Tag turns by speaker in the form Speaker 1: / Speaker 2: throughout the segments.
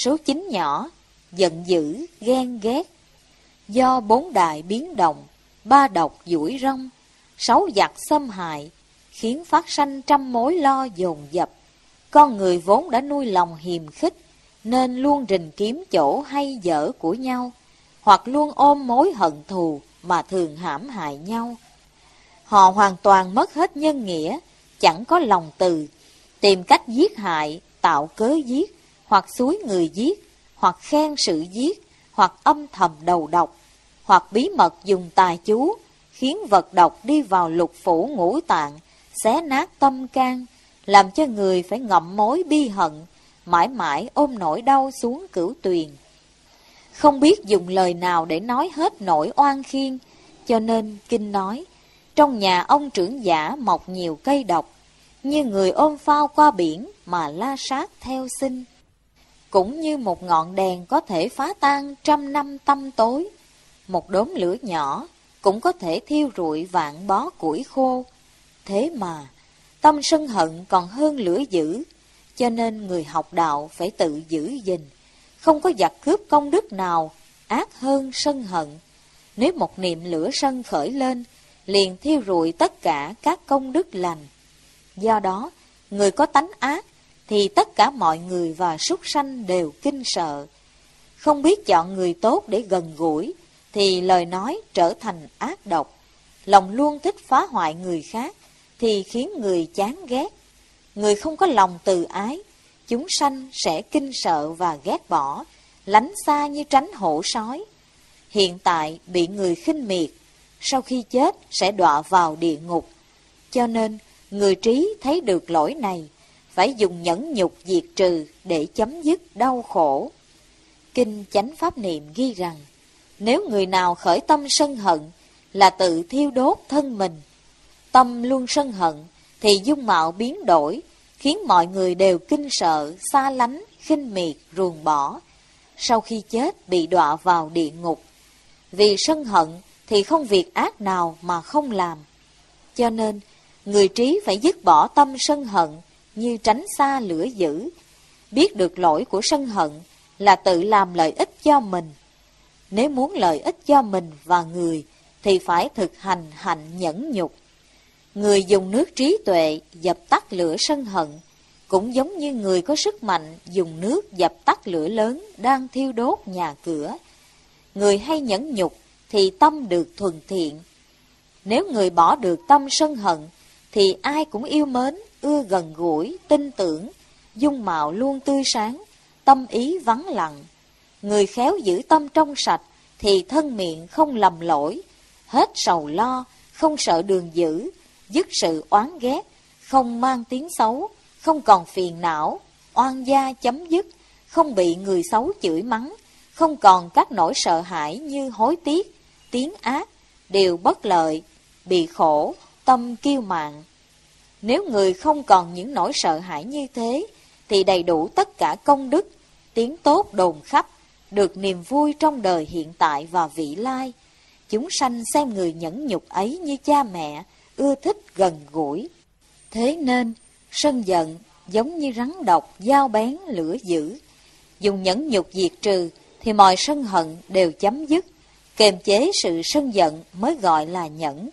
Speaker 1: số 9 nhỏ, giận dữ, ghen ghét. Do 4 đại biến động, 3 độc duỗi rong, 6 giặc xâm hại, khiến phát sanh trăm mối lo dồn dập. Con người vốn đã nuôi lòng hiềm khích, nên luôn rình kiếm chỗ hay dở của nhau, hoặc luôn ôm mối hận thù mà thường hãm hại nhau. Họ hoàn toàn mất hết nhân nghĩa, chẳng có lòng từ, tìm cách giết hại, tạo cớ giết, hoặc xúi người giết, hoặc khen sự giết, hoặc âm thầm đầu độc, hoặc bí mật dùng tà chú, khiến vật độc đi vào lục phủ ngũ tạng, xé nát tâm can, làm cho người phải ngậm mối bi hận, mãi mãi ôm nỗi đau xuống cửu tuyền. Không biết dùng lời nào để nói hết nỗi oan khiên, cho nên kinh nói, trong nhà ông trưởng giả mọc nhiều cây độc, như người ôm phao qua biển mà la sát theo sinh. Cũng như một ngọn đèn có thể phá tan 100 năm tăm tối, một đốm lửa nhỏ cũng có thể thiêu rụi vạn bó củi khô. Thế mà, tâm sân hận còn hơn lửa dữ, cho nên người học đạo phải tự giữ gìn. Không có giặc cướp công đức nào ác hơn sân hận. Nếu một niệm lửa sân khởi lên, liền thiêu rụi tất cả các công đức lành. Do đó, người có tánh ác thì tất cả mọi người và súc sanh đều kinh sợ. Không biết chọn người tốt để gần gũi, thì lời nói trở thành ác độc. Lòng luôn thích phá hoại người khác, thì khiến người chán ghét. Người không có lòng từ ái, chúng sanh sẽ kinh sợ và ghét bỏ, lánh xa như tránh hổ sói. Hiện tại bị người khinh miệt, sau khi chết sẽ đọa vào địa ngục. Cho nên, người trí thấy được lỗi này, phải dùng nhẫn nhục diệt trừ để chấm dứt đau khổ. Kinh Chánh Pháp Niệm ghi rằng, nếu người nào khởi tâm sân hận là tự thiêu đốt thân mình. Tâm luôn sân hận thì dung mạo biến đổi, khiến mọi người đều kinh sợ, xa lánh, khinh miệt, ruồng bỏ. Sau khi chết bị đọa vào địa ngục. Vì sân hận thì không việc ác nào mà không làm. Cho nên, người trí phải dứt bỏ tâm sân hận như tránh xa lửa dữ. Biết được lỗi của sân hận là tự làm lợi ích cho mình. Nếu muốn lợi ích cho mình và người thì phải thực hành hạnh nhẫn nhục. Người dùng nước trí tuệ dập tắt lửa sân hận, cũng giống như người có sức mạnh dùng nước dập tắt lửa lớn đang thiêu đốt nhà cửa. Người hay nhẫn nhục thì tâm được thuần thiện. Nếu người bỏ được tâm sân hận thì ai cũng yêu mến, ưa gần gũi, tin tưởng, dung mạo luôn tươi sáng, tâm ý vắng lặng. Người khéo giữ tâm trong sạch thì thân miệng không lầm lỗi, hết sầu lo, không sợ đường dữ, dứt sự oán ghét, không mang tiếng xấu, không còn phiền não, oan gia chấm dứt, không bị người xấu chửi mắng, không còn các nỗi sợ hãi như hối tiếc, tiếng ác, điều bất lợi, bị khổ, tâm kiêu mạn. Nếu người không còn những nỗi sợ hãi như thế, thì đầy đủ tất cả công đức, tiếng tốt đồn khắp, được niềm vui trong đời hiện tại và vị lai. Chúng sanh xem người nhẫn nhục ấy như cha mẹ, ưa thích gần gũi. Thế nên, sân giận giống như rắn độc, dao bén, lửa dữ. Dùng nhẫn nhục diệt trừ, thì mọi sân hận đều chấm dứt. Kiềm chế sự sân giận mới gọi là nhẫn.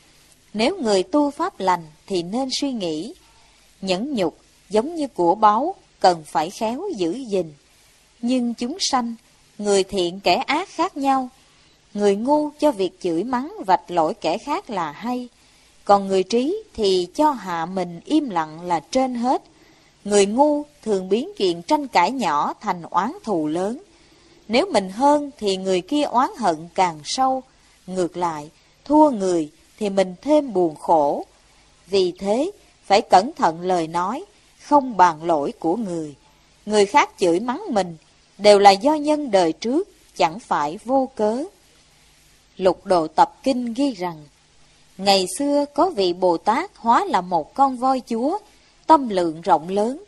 Speaker 1: Nếu người tu pháp lành thì nên suy nghĩ, nhẫn nhục giống như của báu, cần phải khéo giữ gìn. Nhưng chúng sanh, người thiện kẻ ác khác nhau. Người ngu cho việc chửi mắng vạch lỗi kẻ khác là hay, còn người trí thì cho hạ mình im lặng là trên hết. Người ngu thường biến chuyện tranh cãi nhỏ thành oán thù lớn. Nếu mình hơn thì người kia oán hận càng sâu. Ngược lại, thua người thì mình thêm buồn khổ. Vì thế, phải cẩn thận lời nói, không bàn lỗi của người. Người khác chửi mắng mình đều là do nhân đời trước, chẳng phải vô cớ. Lục Độ Tập Kinh ghi rằng, ngày xưa có vị Bồ Tát hóa là một con voi chúa, tâm lượng rộng lớn.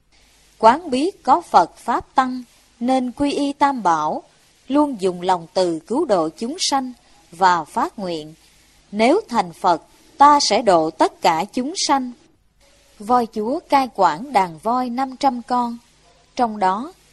Speaker 1: Quán biết có Phật Pháp Tăng, nên quy y Tam Bảo, luôn dùng lòng từ cứu độ chúng sanh và phát nguyện, nếu thành Phật, ta sẽ độ tất cả chúng sanh. Voi chúa cai quản đàn voi 500 con, trong đó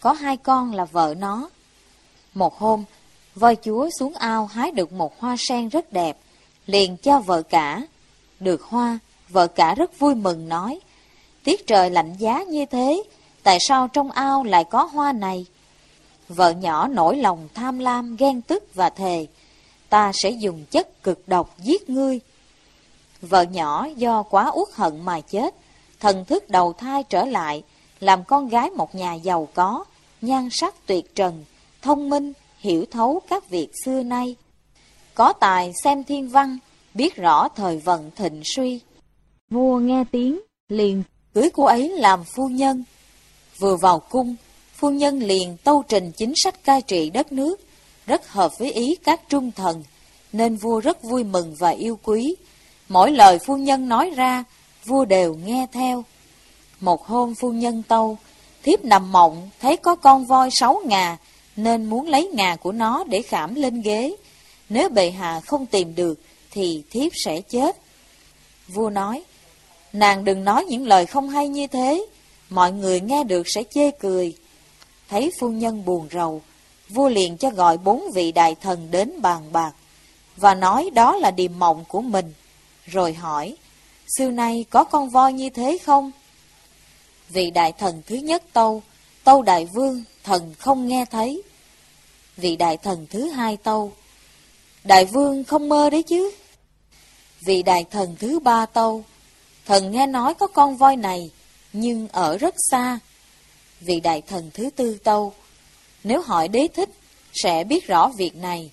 Speaker 1: có 2 con là vợ nó. Một hôm, voi chúa xuống ao hái được một hoa sen rất đẹp, liền cho vợ cả. Được hoa, vợ cả rất vui mừng nói, tiết trời lạnh giá như thế, tại sao trong ao lại có hoa này? Vợ nhỏ nổi lòng tham lam, ghen tức và thề, ta sẽ dùng chất cực độc giết ngươi. Vợ nhỏ do quá uất hận mà chết, thần thức đầu thai trở lại, làm con gái một nhà giàu có, nhan sắc tuyệt trần, thông minh, hiểu thấu các việc xưa nay. Có tài xem thiên văn, biết rõ thời vận thịnh suy. Vua nghe tiếng, liền cưới cô ấy làm phu nhân. Vừa vào cung, phu nhân liền tâu trình chính sách cai trị đất nước, rất hợp với ý các trung thần, nên vua rất vui mừng và yêu quý. Mỗi lời phu nhân nói ra, vua đều nghe theo. Một hôm phu nhân tâu, thiếp nằm mộng thấy có con voi 6 ngà, nên muốn lấy ngà của nó để khảm lên ghế. Nếu bệ hạ không tìm được, thì thiếp sẽ chết. Vua nói, nàng đừng nói những lời không hay như thế, mọi người nghe được sẽ chê cười. Thấy phu nhân buồn rầu, vua liền cho gọi 4 vị đại thần đến bàn bạc, và nói đó là điềm mộng của mình, rồi hỏi, xưa nay có con voi như thế không? Vị đại thần thứ nhất tâu, tâu đại vương, thần không nghe thấy. Vị đại thần thứ hai tâu, đại vương không mơ đấy chứ. Vị đại thần thứ ba tâu, thần nghe nói có con voi này, nhưng ở rất xa. Vị đại thần thứ tư tâu, nếu hỏi đế thích, sẽ biết rõ việc này.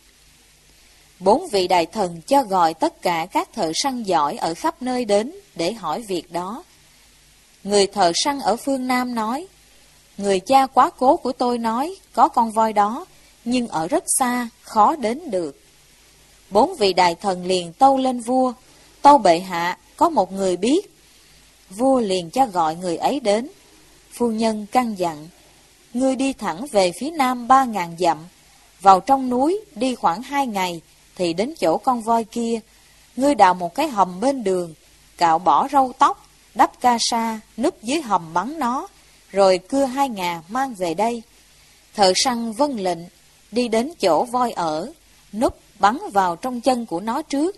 Speaker 1: 4 vị đại thần cho gọi tất cả các thợ săn giỏi ở khắp nơi đến để hỏi việc đó. Người thợ săn ở phương Nam nói, người cha quá cố của tôi nói có con voi đó, nhưng ở rất xa, khó đến được. 4 vị đại thần liền tâu lên vua, tâu bệ hạ, có một người biết. Vua liền cho gọi người ấy đến. Phu nhân căn dặn, ngươi đi thẳng về phía nam 3.000 dặm, vào trong núi đi khoảng 2 ngày, thì đến chỗ con voi kia. Ngươi đào một cái hầm bên đường, cạo bỏ râu tóc, đắp ca sa, núp dưới hầm bắn nó, rồi cưa 2 ngà mang về đây. Thợ săn vâng lệnh, đi đến chỗ voi ở, núp bắn vào trong chân của nó trước.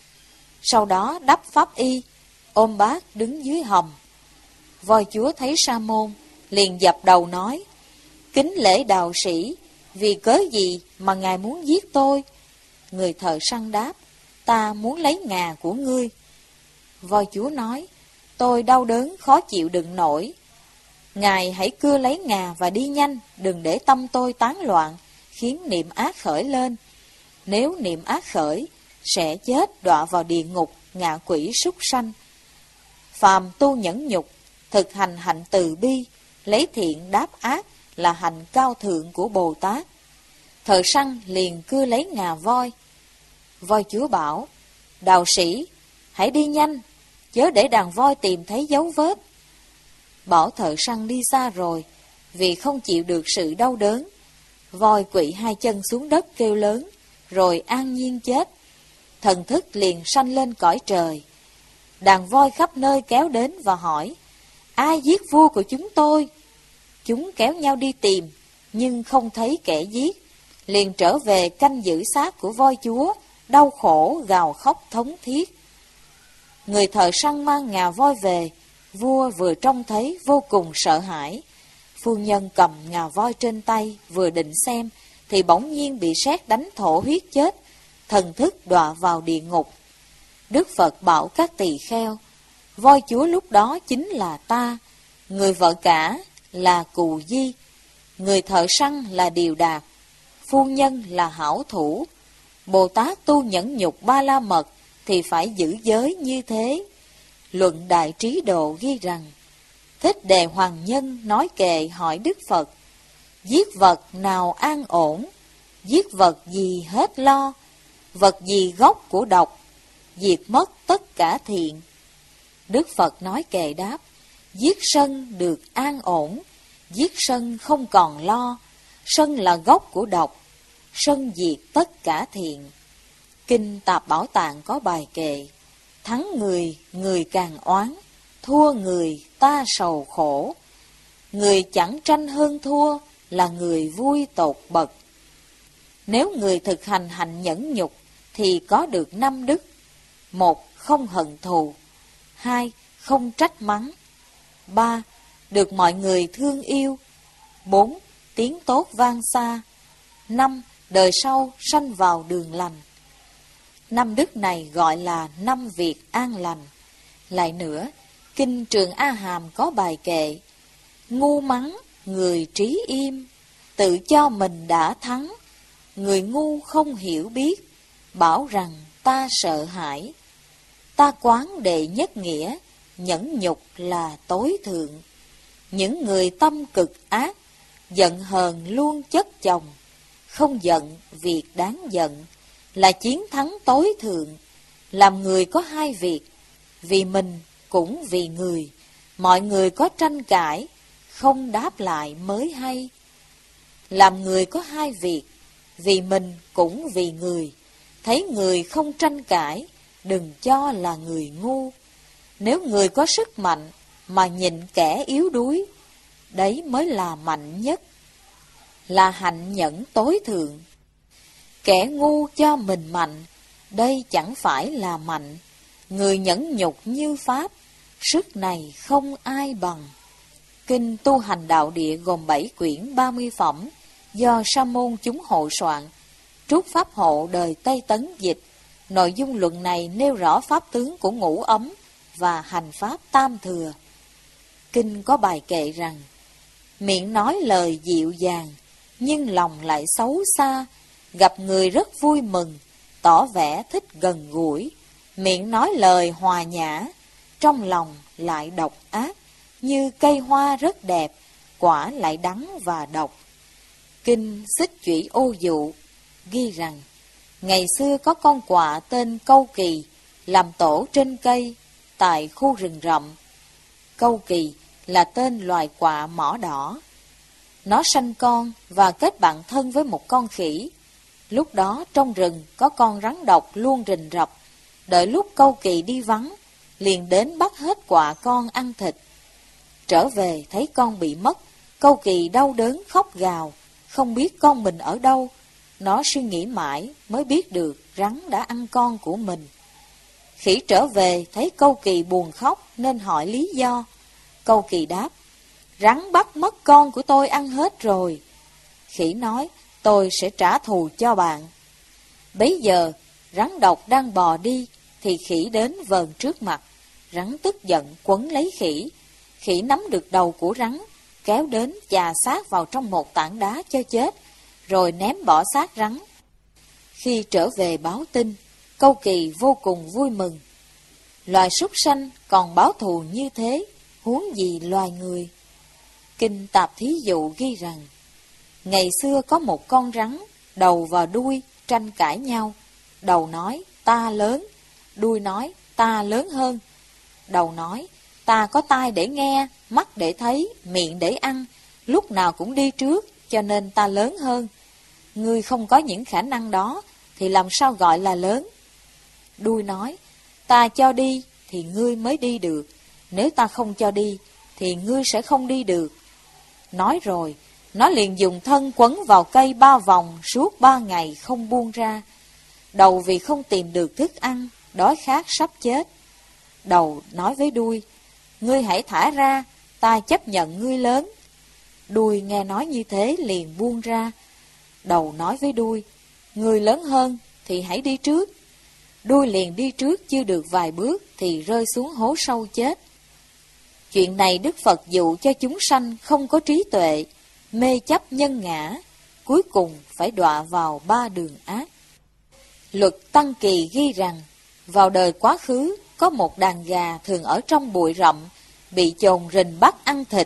Speaker 1: Sau đó đắp pháp y, ôm bát đứng dưới hầm. Voi chúa thấy Sa môn, liền dập đầu nói, kính lễ đạo sĩ, vì cớ gì mà ngài muốn giết tôi? Người thợ săn đáp, ta muốn lấy ngà của ngươi. Voi chúa nói, tôi đau đớn khó chịu đựng nổi. Ngài hãy cưa lấy ngà và đi nhanh, đừng để tâm tôi tán loạn, khiến niệm ác khởi lên. Nếu niệm ác khởi, sẽ chết đọa vào địa ngục, ngạ quỷ súc sanh. Phàm tu nhẫn nhục, thực hành hạnh từ bi, lấy thiện đáp ác là hành cao thượng của Bồ Tát. Thợ săn liền cưa lấy ngà voi. Voi chúa bảo, đạo sĩ, hãy đi nhanh, chớ để đàn voi tìm thấy dấu vết. Bảo thợ săn đi xa rồi, vì không chịu được sự đau đớn. Voi quỵ 2 chân xuống đất kêu lớn, rồi an nhiên chết. Thần thức liền sanh lên cõi trời. Đàn voi khắp nơi kéo đến và hỏi, ai giết vua của chúng tôi? Chúng kéo nhau đi tìm, nhưng không thấy kẻ giết, liền trở về canh giữ xác của voi chúa, đau khổ gào khóc thống thiết. Người thợ săn mang ngà voi về, vua vừa trông thấy vô cùng sợ hãi. Phu nhân cầm ngà voi trên tay, vừa định xem, thì bỗng nhiên bị sét đánh thổ huyết chết, thần thức đọa vào địa ngục. Đức Phật bảo các tỳ kheo, voi chúa lúc đó chính là ta, người vợ cả là Cù Di, người thợ săn là Điều Đạt, phu nhân là Hảo Thủ. Bồ Tát tu nhẫn nhục Ba La Mật thì phải giữ giới như thế. Luận Đại Trí Độ ghi rằng, Thích Đề Hoàng Nhân nói kệ hỏi Đức Phật, giết vật nào an ổn, giết vật gì hết lo, vật gì gốc của độc, diệt mất tất cả thiện. Đức Phật nói kệ đáp, giết sân được an ổn, giết sân không còn lo, sân là gốc của độc, sân diệt tất cả thiện. Kinh Tạp Bảo Tạng có bài kệ, thắng người, người càng oán, thua người, ta sầu khổ. Người chẳng tranh hơn thua, là người vui tột bậc. Nếu người thực hành hạnh nhẫn nhục thì có được 5 đức. 1. Không hận thù. 2. Không trách mắng. 3. Được mọi người thương yêu. 4. Tiếng tốt vang xa. 5. Đời sau sanh vào đường lành. 5 đức này gọi là 5 việc an lành. Lại nữa, Kinh Trường A Hàm có bài kệ: ngu mắng, người trí im, tự cho mình đã thắng. Người ngu không hiểu biết, bảo rằng ta sợ hãi. Ta quán đệ nhất nghĩa, nhẫn nhục là tối thượng. Những người tâm cực ác, giận hờn luôn chất chồng. Không giận việc đáng giận, là chiến thắng tối thượng. Làm người có 2 việc, vì mình cũng vì người. Mọi người có tranh cãi, không đáp lại mới hay. Làm người có 2 việc, vì mình cũng vì người. Thấy người không tranh cãi, đừng cho là người ngu. Nếu người có sức mạnh mà nhìn kẻ yếu đuối, đấy mới là mạnh nhất, là hạnh nhẫn tối thượng. Kẻ ngu cho mình mạnh, đây chẳng phải là mạnh. Người nhẫn nhục như Pháp, sức này không ai bằng. Kinh Tu Hành Đạo Địa gồm 7 quyển 30 phẩm, do Sa môn chúng hộ soạn, Trúc Pháp Hộ đời Tây Tấn dịch. Nội dung luận này nêu rõ pháp tướng của ngũ ấm và hành pháp tam thừa. Kinh có bài kệ rằng: miệng nói lời dịu dàng, nhưng lòng lại xấu xa. Gặp người rất vui mừng, tỏ vẻ thích gần gũi. Miệng nói lời hòa nhã, trong lòng lại độc ác. Như cây hoa rất đẹp, quả lại đắng và độc. Kinh Xích Chủy Ô Dụ ghi rằng: ngày xưa có con quạ tên Câu Kỳ làm tổ trên cây tại khu rừng rậm. Câu Kỳ là tên loài quạ mỏ đỏ. Nó sanh con và kết bạn thân với một con khỉ. Lúc đó trong rừng có con rắn độc luôn rình rập. Đợi lúc Câu Kỳ đi vắng, liền đến bắt hết quạ con ăn thịt. Trở về thấy con bị mất, Câu Kỳ đau đớn khóc gào, không biết con mình ở đâu. Nó suy nghĩ mãi mới biết được rắn đã ăn con của mình. Khỉ trở về thấy Câu Kỳ buồn khóc nên hỏi lý do. Câu Kỳ đáp: rắn bắt mất con của tôi ăn hết rồi. Khỉ nói: tôi sẽ trả thù cho bạn. Bấy giờ rắn độc đang bò đi thì khỉ đến vờn trước mặt. Rắn tức giận quấn lấy khỉ. Khỉ nắm được đầu của rắn, kéo đến chà xác vào trong một tảng đá cho chết, rồi ném bỏ xác rắn. Khi trở về báo tin, Câu Kỳ vô cùng vui mừng. Loài súc sanh còn báo thù như thế, huống gì loài người. Kinh Tạp Thí Dụ ghi rằng: ngày xưa có một con rắn, đầu và đuôi tranh cãi nhau. Đầu nói: ta lớn. Đuôi nói: ta lớn hơn. Đầu nói: ta có tai để nghe, mắt để thấy, miệng để ăn, lúc nào cũng đi trước, cho nên ta lớn hơn. Ngươi không có những khả năng đó, thì làm sao gọi là lớn? Đuôi nói: ta cho đi, thì ngươi mới đi được. Nếu ta không cho đi, thì ngươi sẽ không đi được. Nói rồi, nó liền dùng thân quấn vào cây 3 vòng suốt 3 ngày không buông ra. Đầu vì không tìm được thức ăn, đói khát sắp chết. Đầu nói với đuôi: ngươi hãy thả ra, ta chấp nhận ngươi lớn. Đuôi nghe nói như thế liền buông ra. Đầu nói với đuôi: ngươi lớn hơn thì hãy đi trước. Đuôi liền đi trước chưa được vài bước thì rơi xuống hố sâu chết. Chuyện này Đức Phật dụ cho chúng sanh không có trí tuệ, mê chấp nhân ngã, cuối cùng phải đọa vào 3 đường ác. Luật Tăng Kỳ ghi rằng: vào đời quá khứ có một đàn gà thường ở trong bụi rậm, bị chồn rình bắt ăn thịt.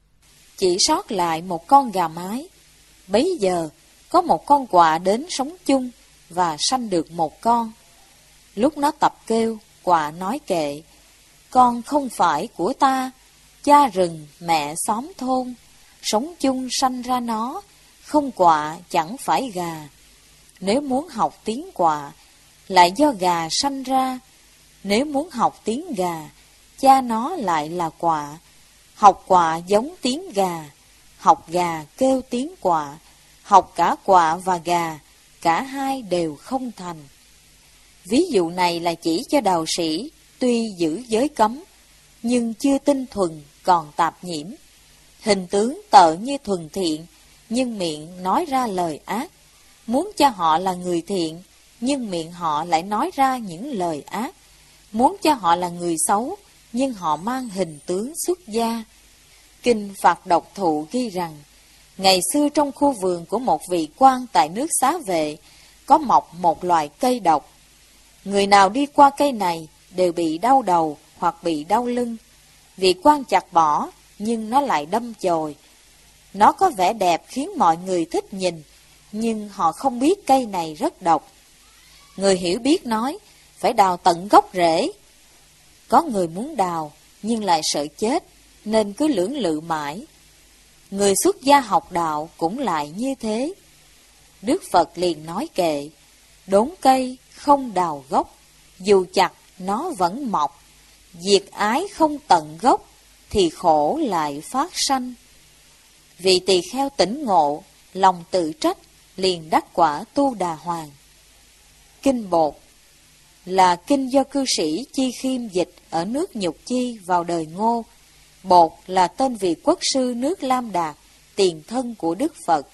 Speaker 1: Chỉ sót lại một con gà mái. Bấy giờ có một con quạ đến sống chung và sanh được một con. Lúc nó tập kêu, quạ nói kệ: con không phải của ta, cha rừng mẹ xóm thôn, sống chung sanh ra nó, không quạ chẳng phải gà. Nếu muốn học tiếng quạ, lại do gà sanh ra. Nếu muốn học tiếng gà, cha nó lại là quạ. Học quạ giống tiếng gà, học gà kêu tiếng quạ, học cả quạ và gà, cả hai đều không thành. Ví dụ này là chỉ cho đạo sĩ tuy giữ giới cấm, nhưng chưa tinh thuần còn tạp nhiễm. Hình tướng tợ như thuần thiện, nhưng miệng nói ra lời ác. Muốn cho họ là người thiện, nhưng miệng họ lại nói ra những lời ác. Muốn cho họ là người xấu, nhưng họ mang hình tướng xuất gia. Kinh Phạt Độc Thụ ghi rằng, ngày xưa trong khu vườn của một vị quan tại nước Xá Vệ, có mọc một loài cây độc. Người nào đi qua cây này đều bị đau đầu hoặc bị đau lưng. Vị quan chặt bỏ, nhưng nó lại đâm chồi. Nó có vẻ đẹp khiến mọi người thích nhìn, nhưng họ không biết cây này rất độc. Người hiểu biết nói, phải đào tận gốc rễ. Có người muốn đào, nhưng lại sợ chết, nên cứ lưỡng lự mãi. Người xuất gia học đạo cũng lại như thế. Đức Phật liền nói kệ, đốn cây không đào gốc, dù chặt nó vẫn mọc. Diệt ái không tận gốc, thì khổ lại phát sanh. Vị tỳ kheo tỉnh ngộ, lòng tự trách, liền đắc quả Tu Đà Hoàng. Kinh Bột là kinh do cư sĩ Chi Khiêm dịch ở nước Nhục Chi vào đời Ngô. Bột là tên vị quốc sư nước Lam Đạt, tiền thân của Đức Phật.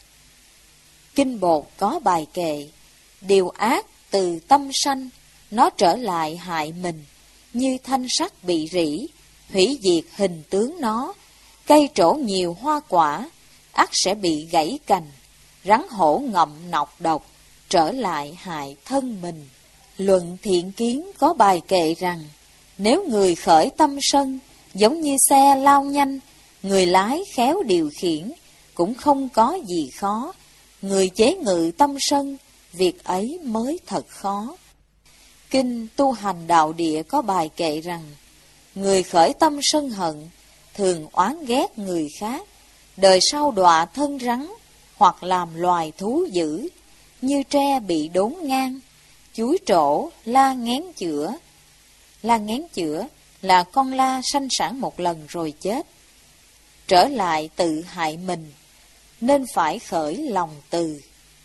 Speaker 1: Kinh Bột có bài kệ, điều ác từ tâm sanh, nó trở lại hại mình, như thanh sắt bị rỉ, hủy diệt hình tướng nó. Cây trổ nhiều hoa quả, ắt sẽ bị gãy cành, rắn hổ ngậm nọc độc, trở lại hại thân mình. Luận Thiện Kiến có bài kệ rằng, nếu người khởi tâm sân, giống như xe lao nhanh, người lái khéo điều khiển, cũng không có gì khó. Người chế ngự tâm sân, việc ấy mới thật khó. Kinh Tu Hành Đạo Địa có bài kệ rằng, người khởi tâm sân hận, thường oán ghét người khác, đời sau đọa thân rắn, hoặc làm loài thú dữ, như tre bị đốn ngang, chuối trổ, la ngén chữa. La ngén chữa là con la sanh sản một lần rồi chết. Trở lại tự hại mình, nên phải khởi lòng từ.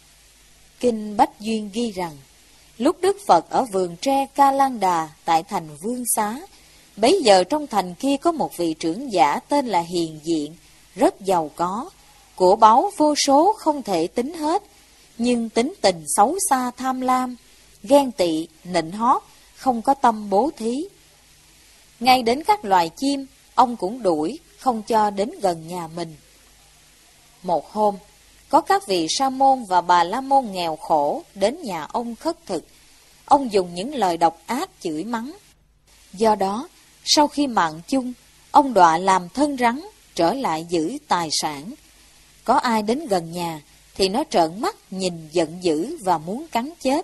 Speaker 1: Kinh Bách Duyên ghi rằng, lúc Đức Phật ở vườn tre Ca Lan Đà tại thành Vương Xá, bấy giờ trong thành kia có một vị trưởng giả tên là Hiền Diện, rất giàu có, của báu vô số không thể tính hết, nhưng tính tình xấu xa tham lam, ghen tị, nịnh hót, không có tâm bố thí. Ngay đến các loài chim, ông cũng đuổi, không cho đến gần nhà mình. Một hôm, có các vị Sa môn và Bà La môn nghèo khổ đến nhà ông khất thực. Ông dùng những lời độc ác chửi mắng. Do đó, sau khi mạng chung, ông đọa làm thân rắn, trở lại giữ tài sản. Có ai đến gần nhà, thì nó trợn mắt nhìn giận dữ và muốn cắn chết.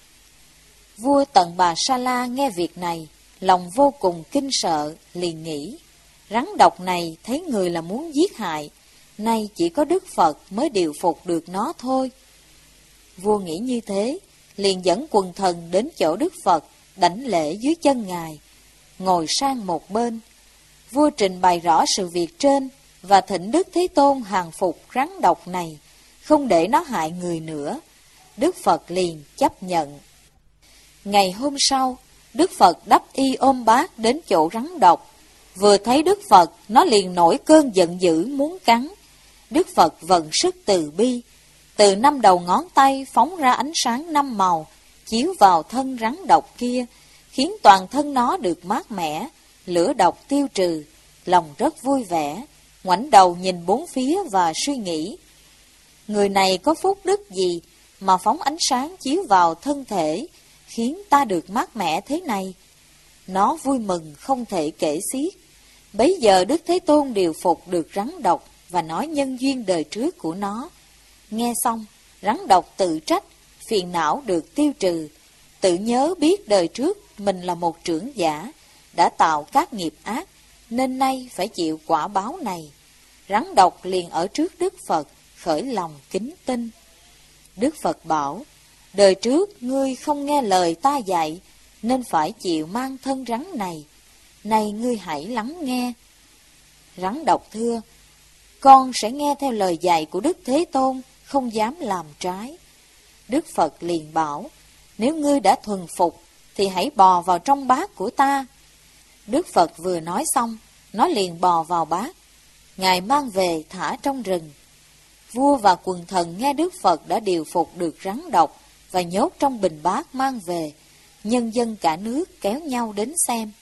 Speaker 1: Vua Tần Bà Sa La nghe việc này, lòng vô cùng kinh sợ, liền nghĩ, rắn độc này thấy người là muốn giết hại, nay chỉ có Đức Phật mới điều phục được nó thôi. Vua nghĩ như thế, liền dẫn quần thần đến chỗ Đức Phật, đảnh lễ dưới chân Ngài, ngồi sang một bên. Vua trình bày rõ sự việc trên, và thỉnh Đức Thế Tôn hàng phục rắn độc này, không để nó hại người nữa. Đức Phật liền chấp nhận. Ngày hôm sau, Đức Phật đắp y ôm bát đến chỗ rắn độc. Vừa thấy Đức Phật, nó liền nổi cơn giận dữ muốn cắn. Đức Phật vận sức từ bi, từ 5 đầu ngón tay phóng ra ánh sáng 5 màu, chiếu vào thân rắn độc kia, khiến toàn thân nó được mát mẻ, lửa độc tiêu trừ. Lòng rất vui vẻ, ngoảnh đầu nhìn bốn phía và suy nghĩ, người này có phúc đức gì mà phóng ánh sáng chiếu vào thân thể, khiến ta được mát mẻ thế này? Nó vui mừng không thể kể xiết. Bấy giờ Đức Thế Tôn điều phục được rắn độc và nói nhân duyên đời trước của nó. Nghe xong, rắn độc tự trách, phiền não được tiêu trừ, tự nhớ biết đời trước mình là một trưởng giả, đã tạo các nghiệp ác, nên nay phải chịu quả báo này. Rắn độc liền ở trước Đức Phật, khởi lòng kính tin. Đức Phật bảo, đời trước ngươi không nghe lời ta dạy, nên phải chịu mang thân rắn này. Nay ngươi hãy lắng nghe. Rắn độc thưa, con sẽ nghe theo lời dạy của Đức Thế Tôn, không dám làm trái. Đức Phật liền bảo, nếu ngươi đã thuần phục, thì hãy bò vào trong bát của ta. Đức Phật vừa nói xong, nó liền bò vào bát. Ngài mang về thả trong rừng. Vua và quần thần nghe Đức Phật đã điều phục được rắn độc và nhốt trong bình bát mang về. Nhân dân cả nước kéo nhau đến xem.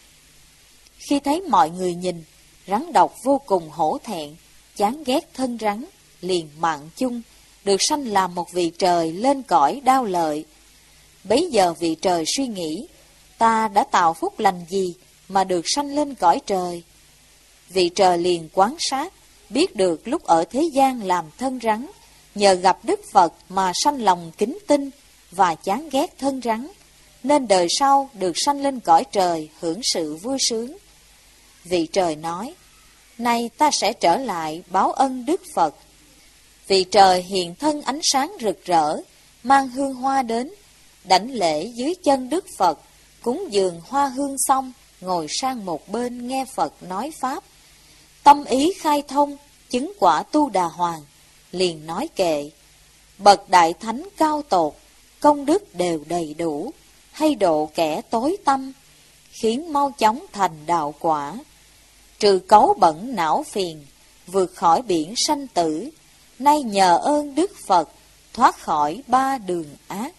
Speaker 1: Khi thấy mọi người nhìn, rắn độc vô cùng hổ thẹn, chán ghét thân rắn, liền mạng chung, được sanh làm một vị trời lên cõi đao lợi. Bấy giờ vị trời suy nghĩ, ta đã tạo phúc lành gì mà được sanh lên cõi trời? Vị trời liền quan sát, biết được lúc ở thế gian làm thân rắn, nhờ gặp Đức Phật mà sanh lòng kính tinh và chán ghét thân rắn, nên đời sau được sanh lên cõi trời hưởng sự vui sướng. Vị trời nói, nay ta sẽ trở lại báo ân Đức Phật. Vị trời hiện thân ánh sáng rực rỡ, mang hương hoa đến, đảnh lễ dưới chân Đức Phật, cúng dường hoa hương xong, ngồi sang một bên nghe Phật nói Pháp. Tâm ý khai thông, chứng quả Tu Đà Hoàng, liền nói kệ, bậc đại thánh cao tột, công đức đều đầy đủ, hay độ kẻ tối tâm, khiến mau chóng thành đạo quả. Trừ cấu bẩn não phiền, vượt khỏi biển sanh tử, nay nhờ ơn Đức Phật, thoát khỏi ba đường ác.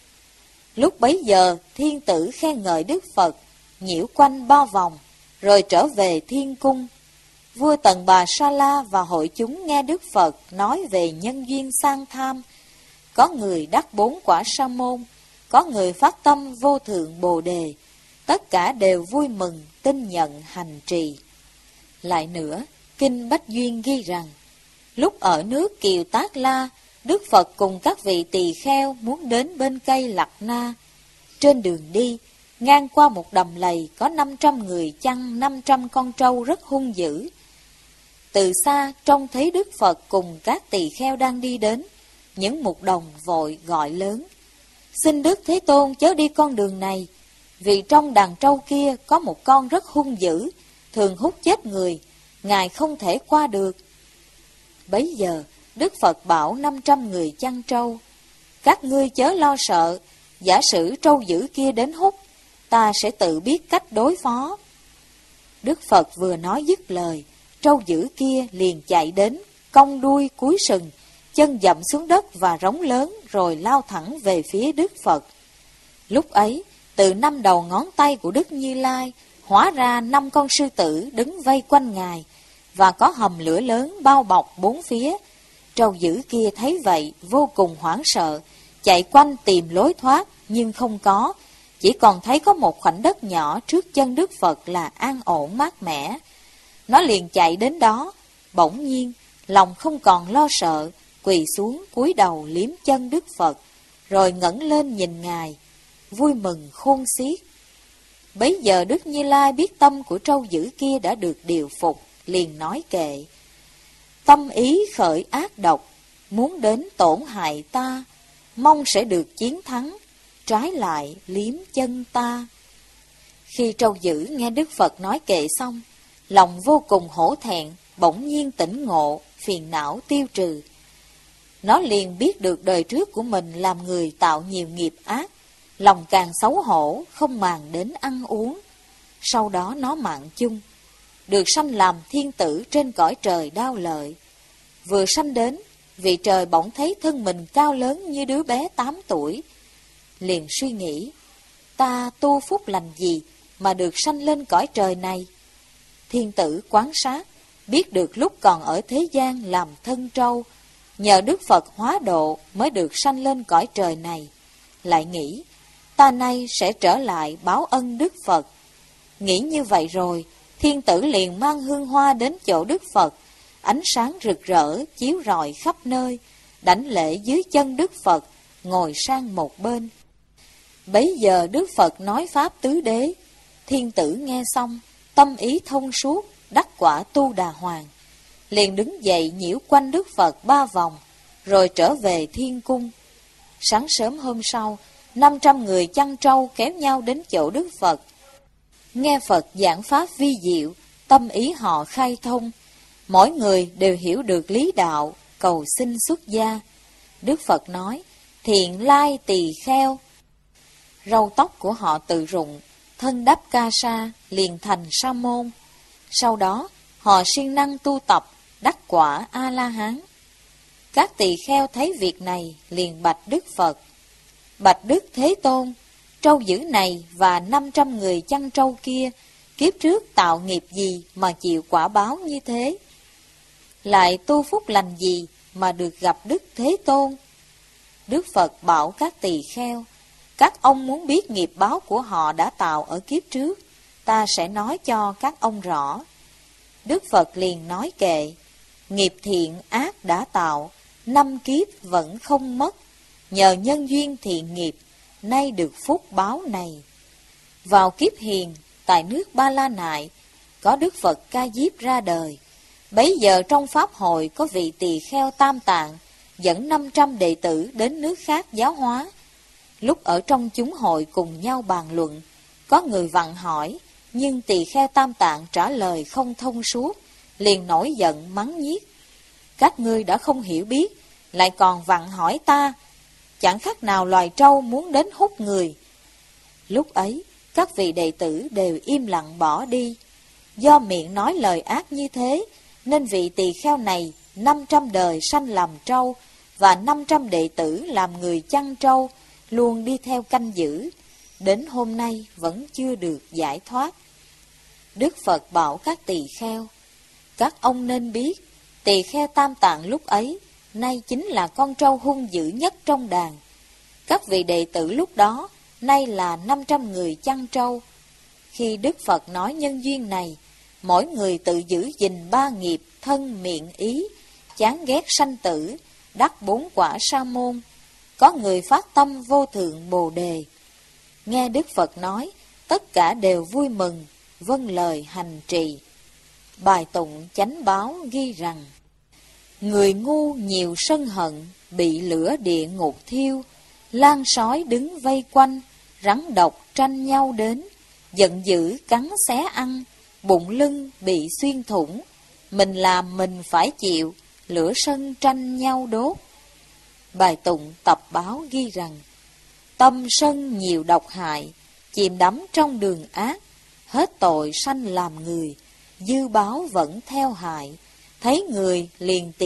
Speaker 1: Lúc bấy giờ, thiên tử khen ngợi Đức Phật, nhiễu quanh ba vòng, rồi trở về thiên cung. Vua Tần Bà Sa La và hội chúng nghe Đức Phật nói về nhân duyên sang tham. Có người đắc 4 quả sa môn, có người phát tâm vô thượng bồ đề, tất cả đều vui mừng, tin nhận hành trì. Lại nữa, Kinh Bách Duyên ghi rằng, lúc ở nước Kiều Tác La, Đức Phật cùng các vị tỳ kheo muốn đến bên cây Lạc Na. Trên đường đi, ngang qua một đầm lầy có 500 người chăn 500 con trâu rất hung dữ. Từ xa trông thấy Đức Phật cùng các tỳ kheo đang đi đến, những mục đồng vội gọi lớn, xin Đức Thế Tôn chớ đi con đường này, vì trong đàn trâu kia có một con rất hung dữ, thường hút chết người, Ngài không thể qua được. Bấy giờ Đức Phật bảo 500 người chăn trâu, các ngươi chớ lo sợ, giả sử trâu dữ kia đến hút, ta sẽ tự biết cách đối phó. Đức Phật vừa nói dứt lời, trâu dữ kia liền chạy đến, cong đuôi cúi sừng, chân dậm xuống đất và rống lớn, rồi lao thẳng về phía Đức Phật. Lúc ấy, từ 5 đầu ngón tay của Đức Như Lai hóa ra 5 con sư tử đứng vây quanh Ngài, và có hầm lửa lớn bao bọc 4 phía. Trâu dữ kia thấy vậy vô cùng hoảng sợ, chạy quanh tìm lối thoát nhưng không có, chỉ còn thấy có một khoảnh đất nhỏ trước chân Đức Phật là an ổn mát mẻ. Nó liền chạy đến đó, bỗng nhiên lòng không còn lo sợ, quỳ xuống cúi đầu liếm chân Đức Phật, rồi ngẩng lên nhìn Ngài, vui mừng khôn xiết. Bấy giờ Đức Như Lai biết tâm của trâu dữ kia đã được điều phục, liền nói kệ, tâm ý khởi ác độc, muốn đến tổn hại ta, mong sẽ được chiến thắng, trái lại liếm chân ta. Khi trâu dữ nghe Đức Phật nói kệ xong, lòng vô cùng hổ thẹn, bỗng nhiên tỉnh ngộ, phiền não tiêu trừ. Nó liền biết được đời trước của mình làm người tạo nhiều nghiệp ác, lòng càng xấu hổ, không màng đến ăn uống. Sau đó nó mạng chung, được sanh làm thiên tử trên cõi trời đao lợi. Vừa sanh đến, vị trời bỗng thấy thân mình cao lớn như đứa bé 8 tuổi. Liền suy nghĩ, ta tu phúc lành gì mà được sanh lên cõi trời này? Thiên tử quán sát, biết được lúc còn ở thế gian làm thân trâu, nhờ Đức Phật hóa độ mới được sanh lên cõi trời này. Lại nghĩ, ta nay sẽ trở lại báo ân Đức Phật. Nghĩ như vậy rồi, thiên tử liền mang hương hoa đến chỗ Đức Phật, ánh sáng rực rỡ chiếu rọi khắp nơi, đảnh lễ dưới chân Đức Phật, ngồi sang một bên. Bấy giờ Đức Phật nói pháp tứ đế, thiên tử nghe xong, tâm ý thông suốt, đắc quả Tu Đà Hoàng, liền đứng dậy nhiễu quanh Đức Phật 3 vòng, rồi trở về thiên cung. Sáng sớm hôm sau, 500 người chăn trâu kéo nhau đến chỗ Đức Phật. Nghe Phật giảng pháp vi diệu, tâm ý họ khai thông, Mỗi người đều hiểu được lý đạo, cầu xin xuất gia. Đức Phật nói, thiện lai tỳ kheo. Râu tóc của họ tự rụng, thân đắp ca sa, liền thành sa môn. Sau đó, họ siêng năng tu tập, đắc quả A-la-hán. Các tỳ kheo thấy việc này, liền bạch Đức Phật. Bạch Đức Thế Tôn, trâu dữ này và 500 người chăn trâu kia, kiếp trước tạo nghiệp gì mà chịu quả báo như thế? Lại tu phúc lành gì mà được gặp Đức Thế Tôn? Đức Phật bảo các tỳ kheo, các ông muốn biết nghiệp báo của họ đã tạo ở kiếp trước, ta sẽ nói cho các ông rõ. Đức Phật liền nói kệ, nghiệp thiện ác đã tạo, 5 kiếp vẫn không mất, nhờ nhân duyên thiện nghiệp, nay được phúc báo này. Vào kiếp hiền, tại nước Ba La Nại, có Đức Phật Ca Diếp ra đời. Bấy giờ trong Pháp hội có vị tỳ kheo Tam Tạng, dẫn 500 đệ tử đến nước khác giáo hóa. Lúc ở trong chúng hội cùng nhau bàn luận, có người vặn hỏi, nhưng tỳ kheo Tam Tạng trả lời không thông suốt, liền nổi giận mắng nhiếc. Các ngươi đã không hiểu biết, lại còn vặn hỏi ta, chẳng khác nào loài trâu muốn đến hút người. Lúc ấy, các vị đệ tử đều im lặng bỏ đi. Do miệng nói lời ác như thế, nên vị tỳ kheo này 500 đời sanh làm trâu, và 500 đệ tử làm người chăn trâu, luôn đi theo canh giữ, đến hôm nay vẫn chưa được giải thoát. Đức Phật bảo các tỳ kheo, các ông nên biết, tỳ kheo Tam Tạng lúc ấy, nay chính là con trâu hung dữ nhất trong đàn. Các vị đệ tử lúc đó, nay là 500 người chăn trâu. Khi Đức Phật nói nhân duyên này, mỗi người tự giữ gìn 3 nghiệp thân miệng ý, chán ghét sanh tử, đắc 4 quả sa môn. Có người phát tâm vô thượng Bồ Đề. Nghe Đức Phật nói, tất cả đều vui mừng, vâng lời hành trì. Bài tụng chánh báo ghi rằng, người ngu nhiều sân hận, bị lửa địa ngục thiêu, lang sói đứng vây quanh, rắn độc tranh nhau đến, giận dữ cắn xé ăn, bụng lưng bị xuyên thủng, mình làm mình phải chịu, lửa sân tranh nhau đốt. Bài tụng tập báo ghi rằng, tâm sân nhiều độc hại, chìm đắm trong đường ác, hết tội sanh làm người, dư báo vẫn theo hại, thấy người liền tìm